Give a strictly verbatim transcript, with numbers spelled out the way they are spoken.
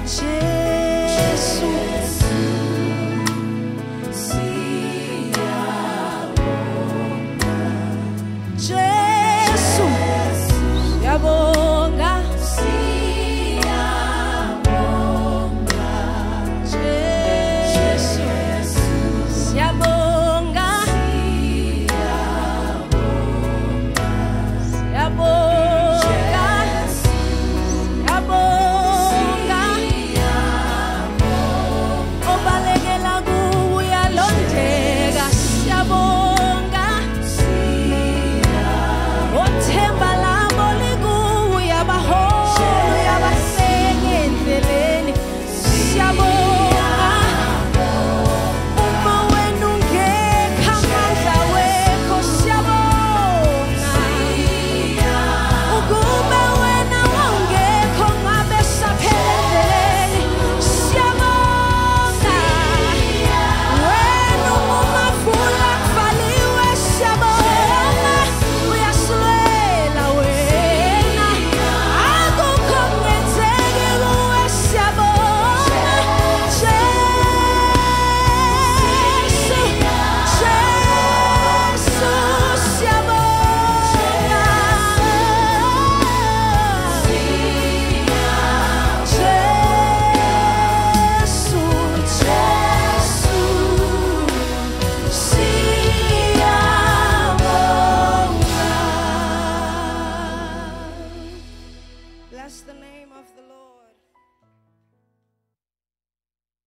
Jesu, Jesu, siyabonga, siyabonga, Jesu, siyabonga, siyabonga, siyabonga, obalekela kuwe uyalondeka, siyabonga, othemba labo likuwe uyabaholo uyabaseka endleleni, siyabonga, uma wena ungekho amandla wekho, siyabonga, ukube wena wawungekho ngabe saphela endleleni, siyabonga, wena umafula kuvaliwe, siyabonga, uyasilela wena, akukho okungenzeki kuwe, siyabonga, Jesu, Jesu, siyabonga, Jesu, Jesu, siyabonga. Bless the name of the Lord.